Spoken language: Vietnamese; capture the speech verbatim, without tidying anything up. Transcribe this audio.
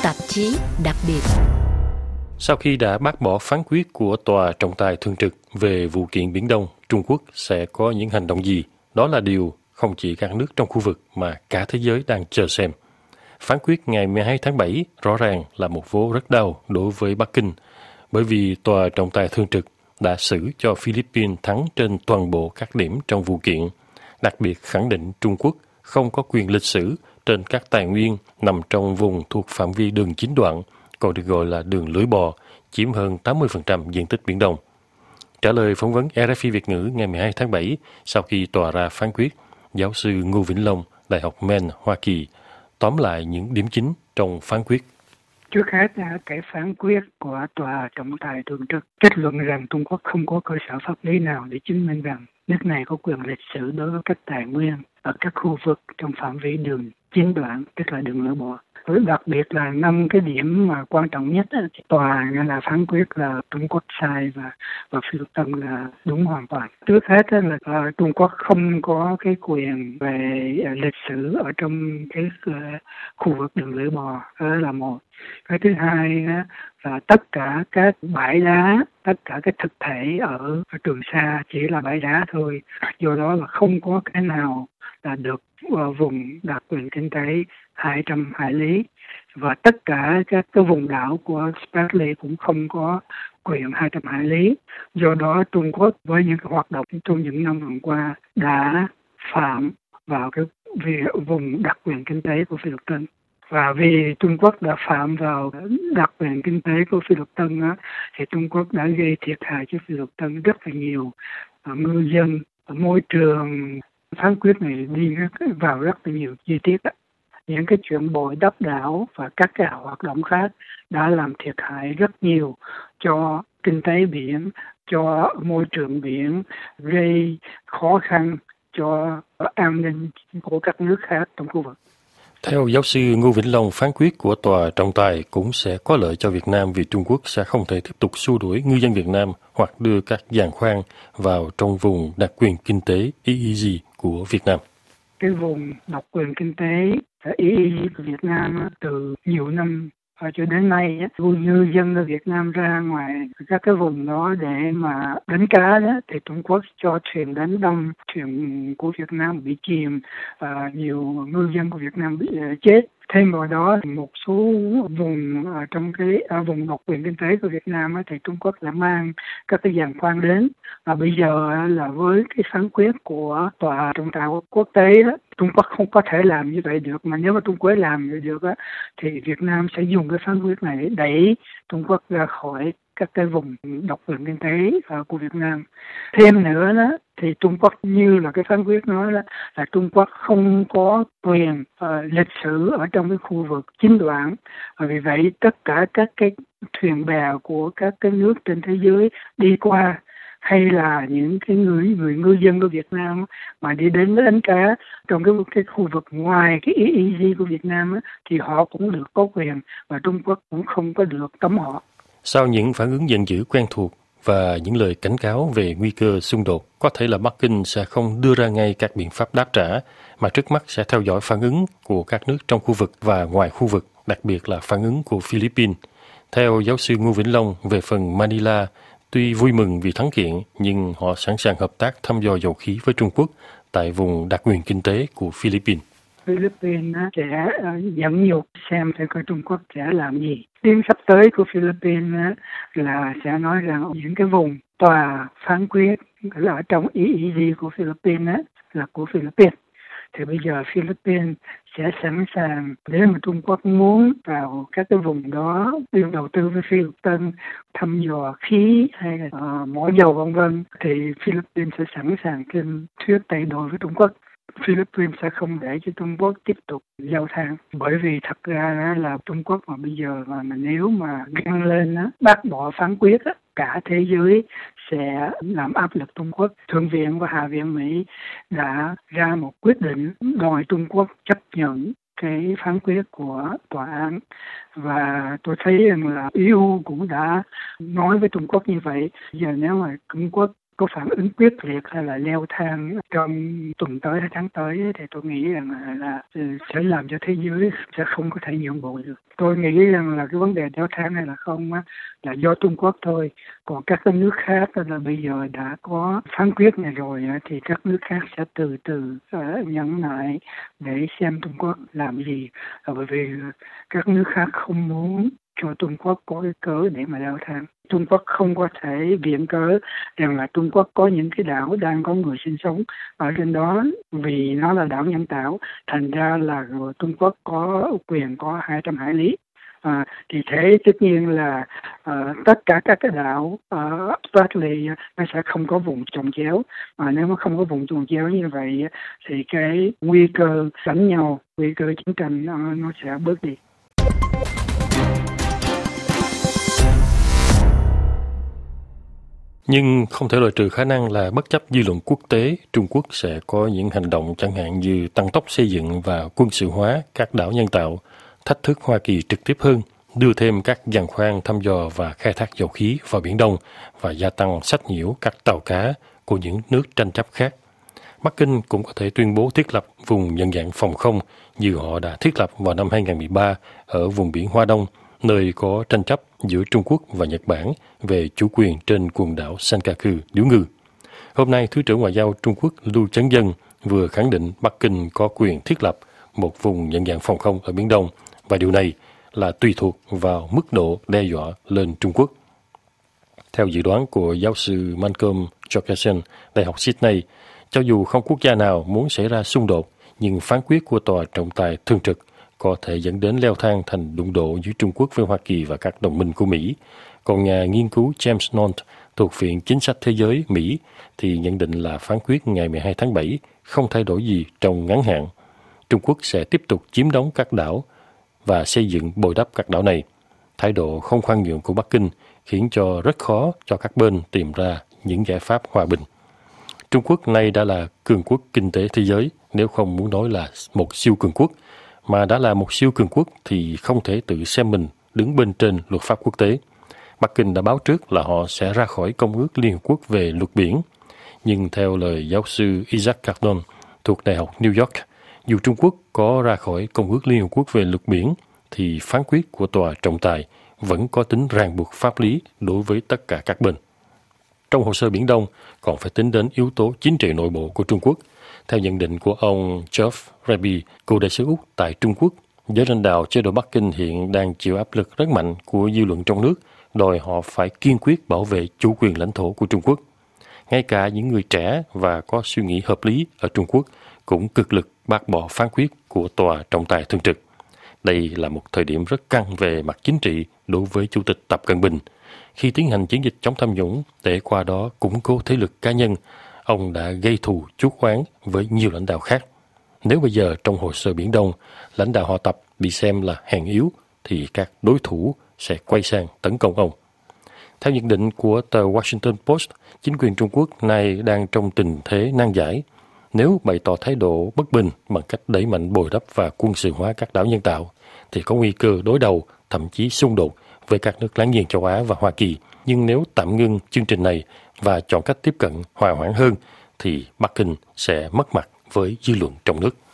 tạp chí đặc biệt. Sau khi đã bác bỏ phán quyết của Tòa trọng tài thường trực về vụ kiện Biển Đông, Trung Quốc sẽ có những hành động gì? Đó là điều không chỉ các nước trong khu vực mà cả thế giới đang chờ xem. Phán quyết ngày mười hai tháng bảy rõ ràng là một vố rất đau đối với Bắc Kinh, bởi vì Tòa trọng tài thường trực đã xử cho Philippines thắng trên toàn bộ các điểm trong vụ kiện, đặc biệt khẳng định Trung Quốc không có quyền lịch sử trên các tài nguyên nằm trong vùng thuộc phạm vi đường chín đoạn, còn được gọi là đường lưỡi bò, chiếm hơn tám mươi phần trăm diện tích Biển Đông. Trả lời phỏng vấn rờ ép i Việt ngữ ngày mười hai tháng bảy, sau khi tòa ra phán quyết, giáo sư Ngô Vĩnh Long, Đại học Maine, Hoa Kỳ, tóm lại những điểm chính trong phán quyết. Trước hết, cái phán quyết của Tòa trọng tài thường trực kết luận rằng Trung Quốc không có cơ sở pháp lý nào để chứng minh rằng nước này có quyền lịch sử đối với các tài nguyên ở các khu vực trong phạm vi đường chín đoạn, tức là đường lưỡi bò. Với đặc biệt là năm cái điểm mà quan trọng nhất, thì tòa là phán quyết là Trung Quốc sai và và Philippines là đúng hoàn toàn. Trước hết là uh, Trung Quốc không có cái quyền về uh, lịch sử ở trong cái uh, khu vực đường lưỡi bò, đó là một. Cái thứ hai uh, là tất cả các bãi đá, tất cả các thực thể ở, ở Trường Sa chỉ là bãi đá thôi, do đó là không có cái nào là được uh, vùng đặc quyền kinh tế hai trăm hải lý, và tất cả các cái vùng đảo của Spratly cũng không có quyền hai trăm hải lý. Do đó Trung Quốc với những cái hoạt động trong những năm vừa qua đã phạm vào cái vùng đặc quyền kinh tế của Philippines. Và vì Trung Quốc đã phạm vào đặc quyền kinh tế của Philippines á, thì Trung Quốc đã gây thiệt hại cho Philippines rất là nhiều ngư dân, môi trường. Phán quyết này đi vào rất là nhiều chi tiết đó. Những cái chuyện bồi đắp đảo và các cái hoạt động khác đã làm thiệt hại rất nhiều cho kinh tế biển, cho môi trường biển, gây khó khăn cho an ninh của các nước khác trong khu vực. Theo giáo sư Ngô Vĩnh Long, phán quyết của Tòa trọng tài cũng sẽ có lợi cho Việt Nam vì Trung Quốc sẽ không thể tiếp tục xua đuổi ngư dân Việt Nam hoặc đưa các giàn khoan vào trong vùng đặc quyền kinh tế e e giê của Việt Nam. Cái vùng đặc quyền kinh tế e e giê của Việt Nam từ nhiều năm cho đến nay, ngư dân ở Việt Nam ra ngoài các cái vùng đó để mà đánh cá đó, thì Trung Quốc cho thuyền đánh đông, thuyền của Việt Nam bị chìm, à, nhiều ngư dân của Việt Nam bị uh, chết. Thêm vào đó, một số vùng uh, trong cái uh, vùng đặc quyền kinh tế của Việt Nam uh, thì Trung Quốc đã mang các cái giàn khoan đến. Và bây giờ uh, là với cái phán quyết của Tòa trọng tài quốc tế đó, Trung Quốc không có thể làm như vậy được, mà nếu mà Trung Quốc làm như được á, thì Việt Nam sẽ dùng cái phán quyết này để đẩy Trung Quốc ra khỏi các cái vùng đặc quyền kinh tế uh, của Việt Nam. Thêm nữa đó, thì Trung Quốc như là cái phán quyết nói đó, là Trung Quốc không có quyền uh, lịch sử ở trong cái khu vực chín đoạn. Và vì vậy tất cả các cái thuyền bè của các cái nước trên thế giới đi qua, hay là những cái người người ngư dân của Việt Nam mà đi đến đánh cá trong cái cái khu vực ngoài cái e e giê của Việt Nam á, thì họ cũng được có quyền, và Trung Quốc cũng không có được cấm họ. Sau những phản ứng giận dữ quen thuộc và những lời cảnh cáo về nguy cơ xung đột, có thể là Bắc Kinh sẽ không đưa ra ngay các biện pháp đáp trả, mà trước mắt sẽ theo dõi phản ứng của các nước trong khu vực và ngoài khu vực, đặc biệt là phản ứng của Philippines. Theo giáo sư Ngô Vĩnh Long, về phần Manila, tuy vui mừng vì thắng kiện, nhưng họ sẵn sàng hợp tác thăm dò dầu khí với Trung Quốc tại vùng đặc quyền kinh tế của Philippines. Philippines sẽ dẫn nhục xem thử coi Trung Quốc sẽ làm gì. Tiến sắp tới của Philippines là sẽ nói rằng những cái vùng tòa phán quyết ở trong e e giê của Philippines là của Philippines. Thì bây giờ Philippines sẽ sẵn sàng, nếu mà Trung Quốc muốn vào các cái vùng đó đưa đầu tư với Philippines, thăm dò khí hay là uh, mỏ dầu vân vân, thì Philippines sẽ sẵn sàng trên thuyết tay đôi với Trung Quốc. Philippines sẽ không để cho Trung Quốc tiếp tục giao thang, bởi vì thật ra là Trung Quốc mà bây giờ mà, mà nếu mà găng lên á, bác bỏ phán quyết á, cả thế giới sẽ làm áp lực Trung Quốc. Thượng viện và Hạ viện Mỹ đã ra một quyết định đòi Trung Quốc chấp nhận cái phán quyết của tòa án, và tôi thấy rằng là e u cũng đã nói với Trung Quốc như vậy. Giờ nếu mà Trung Quốc có phản ứng quyết liệt hay là leo thang trong tuần tới hay tháng tới thì tôi nghĩ rằng là, là sẽ làm cho thế giới sẽ không có thể nhượng bộ được. Tôi nghĩ rằng là cái vấn đề leo thang này là không á, là do Trung Quốc thôi. Còn các cái nước khác là bây giờ đã có phán quyết này rồi thì các nước khác sẽ từ từ uh, nhẫn nại để xem Trung Quốc làm gì. Bởi vì các nước khác không muốn cho Trung Quốc có cái cớ để mà leo thang. Trung Quốc không có thể viện cớ rằng là Trung Quốc có những cái đảo đang có người sinh sống ở trên đó vì nó là đảo nhân tạo, thành ra là Trung Quốc có quyền có hai trăm hải lý. À, thì thế tất nhiên là uh, tất cả các cái đảo ở Australia nó sẽ không có vùng trồng chéo, mà nếu mà không có vùng trồng chéo như vậy thì cái nguy cơ đánh nhau, nguy cơ chiến tranh nó, nó sẽ bớt đi. Nhưng không thể loại trừ khả năng là bất chấp dư luận quốc tế, Trung Quốc sẽ có những hành động chẳng hạn như tăng tốc xây dựng và quân sự hóa các đảo nhân tạo, thách thức Hoa Kỳ trực tiếp hơn, đưa thêm các giàn khoan thăm dò và khai thác dầu khí vào Biển Đông và gia tăng sách nhiễu các tàu cá của những nước tranh chấp khác. Bắc Kinh cũng có thể tuyên bố thiết lập vùng nhận dạng phòng không như họ đã thiết lập vào năm hai không một ba ở vùng biển Hoa Đông, nơi có tranh chấp giữa Trung Quốc và Nhật Bản về chủ quyền trên quần đảo Senkaku, Điếu Ngư. Hôm nay, Thứ trưởng Ngoại giao Trung Quốc Lưu Chấn Dân vừa khẳng định Bắc Kinh có quyền thiết lập một vùng nhận dạng phòng không ở Biển Đông, và điều này là tùy thuộc vào mức độ đe dọa lên Trung Quốc. Theo dự đoán của giáo sư Malcolm Jorgensen, Đại học Sydney, cho dù không quốc gia nào muốn xảy ra xung đột, nhưng phán quyết của Tòa trọng tài thường trực có thể dẫn đến leo thang thành đụng độ giữa Trung Quốc với Hoa Kỳ và các đồng minh của Mỹ. Còn nhà nghiên cứu James Nont thuộc Viện Chính sách Thế giới Mỹ thì nhận định là phán quyết ngày mười hai tháng bảy không thay đổi gì trong ngắn hạn. Trung Quốc sẽ tiếp tục chiếm đóng các đảo và xây dựng bồi đắp các đảo này. Thái độ không khoan nhượng của Bắc Kinh khiến cho rất khó cho các bên tìm ra những giải pháp hòa bình. Trung Quốc nay đã là cường quốc kinh tế thế giới, nếu không muốn nói là một siêu cường quốc, mà đã là một siêu cường quốc thì không thể tự xem mình đứng bên trên luật pháp quốc tế. Bắc Kinh đã báo trước là họ sẽ ra khỏi Công ước Liên Hợp Quốc về luật biển. Nhưng theo lời giáo sư Isaac Cardon thuộc Đại học New York, dù Trung Quốc có ra khỏi Công ước Liên Hợp Quốc về luật biển, thì phán quyết của Tòa trọng tài vẫn có tính ràng buộc pháp lý đối với tất cả các bên. Trong hồ sơ Biển Đông còn phải tính đến yếu tố chính trị nội bộ của Trung Quốc. Theo nhận định của ông Geoff Raby, cựu đại sứ Úc tại Trung Quốc, giới lãnh đạo chế độ Bắc Kinh hiện đang chịu áp lực rất mạnh của dư luận trong nước, đòi họ phải kiên quyết bảo vệ chủ quyền lãnh thổ của Trung Quốc. Ngay cả những người trẻ và có suy nghĩ hợp lý ở Trung Quốc cũng cực lực bác bỏ phán quyết của Tòa trọng tài thường trực. Đây là một thời điểm rất căng về mặt chính trị đối với Chủ tịch Tập Cận Bình. Khi tiến hành chiến dịch chống tham nhũng để qua đó củng cố thế lực cá nhân, ông đã gây thù chuốc oán với nhiều lãnh đạo khác. Nếu bây giờ trong hồ sơ Biển Đông, lãnh đạo họ Tập bị xem là hèn yếu, thì các đối thủ sẽ quay sang tấn công ông. Theo nhận định của tờ Washington Post, chính quyền Trung Quốc nay đang trong tình thế nan giải. Nếu bày tỏ thái độ bất bình bằng cách đẩy mạnh bồi đắp và quân sự hóa các đảo nhân tạo, thì có nguy cơ đối đầu, thậm chí xung đột với các nước láng giềng châu Á và Hoa Kỳ. Nhưng nếu tạm ngưng chương trình này và chọn cách tiếp cận hòa hoãn hơn, thì Bắc Kinh sẽ mất mặt với dư luận trong nước.